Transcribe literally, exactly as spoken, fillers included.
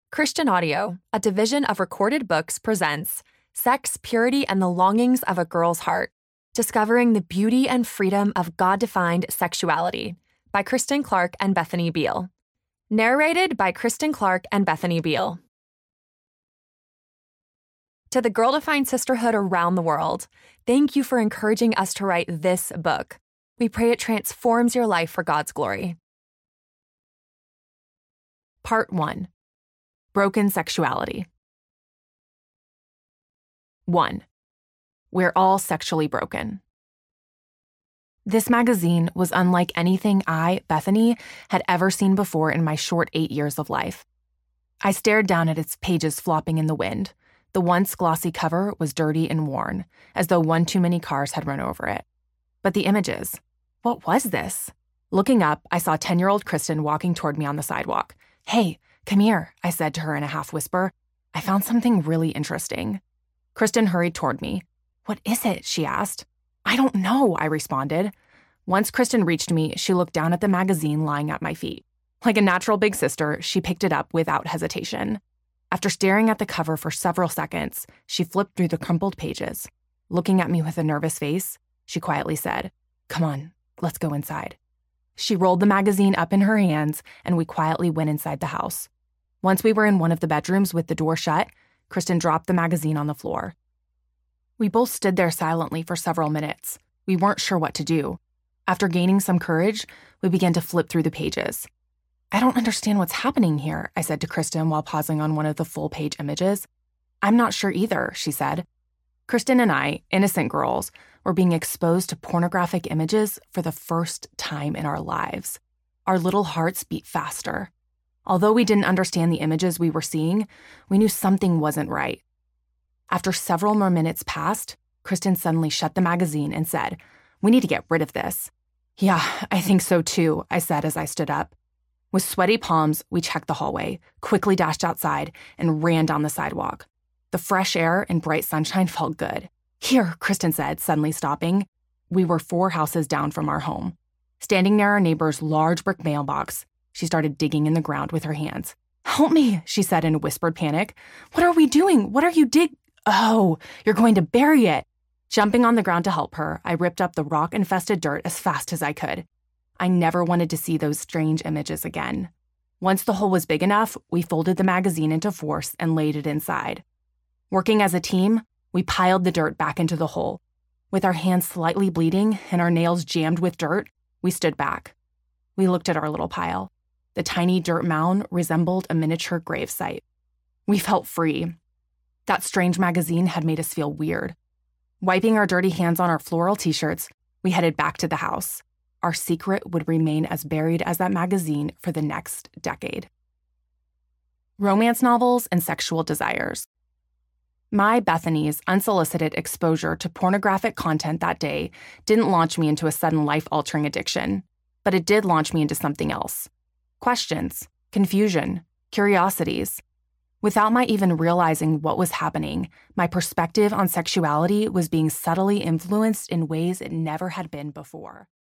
Christian Audio, a division of Recorded Books, presents Sex, Purity, and the Longings of a Girl's Heart, Discovering the Beauty and Freedom of God-Defined Sexuality by Kristen Clark and Bethany Beal. Narrated by Kristen Clark and Bethany Beal. To the girl-defined sisterhood around the world, thank you for encouraging us to write this book. We pray it transforms your life for God's glory. Part one. Broken Sexuality. one. We're all sexually broken. This magazine was unlike anything I, Bethany, had ever seen before in my short eight years of life. I stared down at its pages flopping in the wind. The once glossy cover was dirty and worn, as though one too many cars had run over it. But the images, what was this? Looking up, I saw ten-year-old Kristen walking toward me on the sidewalk. "Hey, come here," I said to her in a half whisper. "I found something really interesting." Kristen hurried toward me. "What is it?" she asked. "I don't know," I responded. Once Kristen reached me, she looked down at the magazine lying at my feet. Like a natural big sister, she picked it up without hesitation. After staring at the cover for several seconds, she flipped through the crumpled pages. Looking at me with a nervous face, she quietly said, "Come on, let's go inside." She rolled the magazine up in her hands, and we quietly went inside the house. Once we were in one of the bedrooms with the door shut, Kristen dropped the magazine on the floor. We both stood there silently for several minutes. We weren't sure what to do. After gaining some courage, we began to flip through the pages. "I don't understand what's happening here," I said to Kristen while pausing on one of the full-page images. "I'm not sure either," she said. Kristen and I, innocent girls, were being exposed to pornographic images for the first time in our lives. Our little hearts beat faster. Although we didn't understand the images we were seeing, we knew something wasn't right. After several more minutes passed, Kristen suddenly shut the magazine and said, "We need to get rid of this." "Yeah, I think so too," I said as I stood up. With sweaty palms, we checked the hallway, quickly dashed outside, and ran down the sidewalk. The fresh air and bright sunshine felt good. "Here," Kristen said, suddenly stopping. We were four houses down from our home. Standing near our neighbor's large brick mailbox, she started digging in the ground with her hands. "Help me," she said in a whispered panic. "What are we doing? What are you dig- Oh, you're going to bury it." Jumping on the ground to help her, I ripped up the rock-infested dirt as fast as I could. I never wanted to see those strange images again. Once the hole was big enough, we folded the magazine into force and laid it inside. Working as a team, we piled the dirt back into the hole. With our hands slightly bleeding and our nails jammed with dirt, we stood back. We looked at our little pile. The tiny dirt mound resembled a miniature gravesite. We felt free. That strange magazine had made us feel weird. Wiping our dirty hands on our floral t-shirts, we headed back to the house. Our secret would remain as buried as that magazine for the next decade. Romance novels and sexual desires. My, Bethany's, unsolicited exposure to pornographic content that day didn't launch me into a sudden life-altering addiction, but it did launch me into something else. Questions, confusion, curiosities. Without my even realizing what was happening, my perspective on sexuality was being subtly influenced in ways it never had been before.